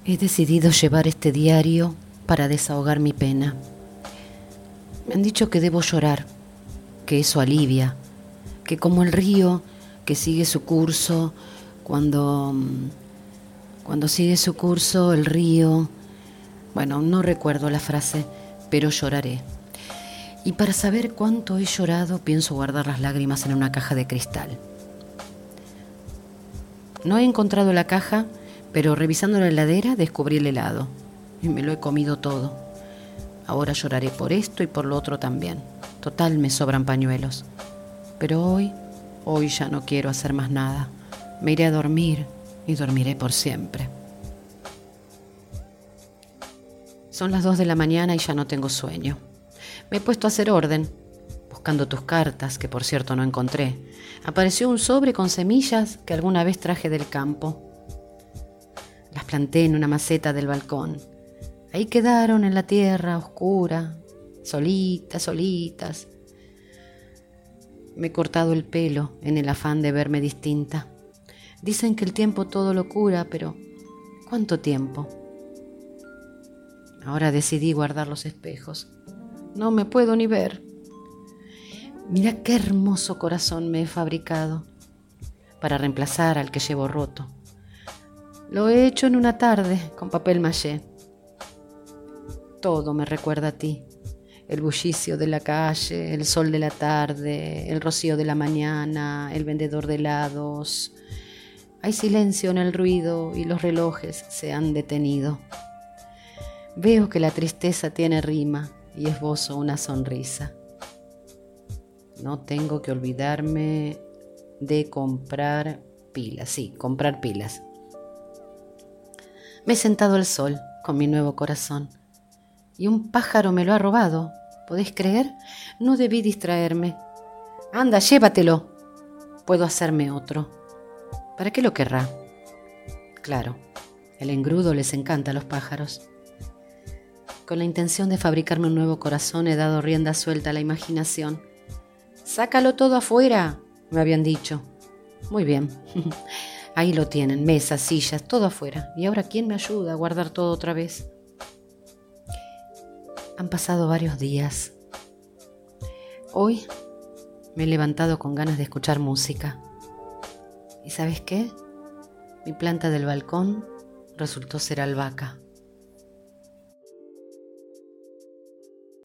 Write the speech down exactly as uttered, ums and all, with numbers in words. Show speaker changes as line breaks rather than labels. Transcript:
He decidido llevar este diario para desahogar mi pena. Me han dicho que debo llorar, que eso alivia, que como el río que sigue su curso, cuando, cuando sigue su curso el río, bueno, no recuerdo la frase, pero lloraré. Y para saber cuánto he llorado, pienso guardar las lágrimas en una caja de cristal. No he encontrado la caja, pero revisando la heladera descubrí el helado y me lo he comido todo. Ahora lloraré por esto y por lo otro también. Total, me sobran pañuelos. Pero hoy, hoy ya no quiero hacer más nada. Me iré a dormir y dormiré por siempre. Son las dos de la mañana y ya no tengo sueño. Me he puesto a hacer orden, buscando tus cartas, que por cierto no encontré. Apareció un sobre con semillas que alguna vez traje del campo. Las planté en una maceta del balcón. Ahí quedaron en la tierra oscura, solitas, solitas. Me he cortado el pelo en el afán de verme distinta. Dicen que el tiempo todo lo cura, pero ¿cuánto tiempo? Ahora decidí guardar los espejos. No me puedo ni ver. Mira qué hermoso corazón me he fabricado para reemplazar al que llevo roto. Lo he hecho en una tarde con papel maché. Todo me recuerda a ti. El bullicio de la calle, el sol de la tarde, el rocío de la mañana, el vendedor de helados. Hay silencio en el ruido y los relojes se han detenido. Veo que la tristeza tiene rima y esbozo una sonrisa. No tengo que olvidarme de comprar pilas. Sí, comprar pilas. Me he sentado al sol con mi nuevo corazón y un pájaro me lo ha robado. ¿Podéis creer? No debí distraerme. Anda, llévatelo. Puedo hacerme otro. ¿Para qué lo querrá? Claro, el engrudo les encanta a los pájaros. Con la intención de fabricarme un nuevo corazón he dado rienda suelta a la imaginación. Sácalo todo afuera, me habían dicho. Muy bien. Ahí lo tienen, mesas, sillas, todo afuera. ¿Y ahora quién me ayuda a guardar todo otra vez? Han pasado varios días. Hoy me he levantado con ganas de escuchar música. ¿Y sabes qué? Mi planta del balcón resultó ser albahaca.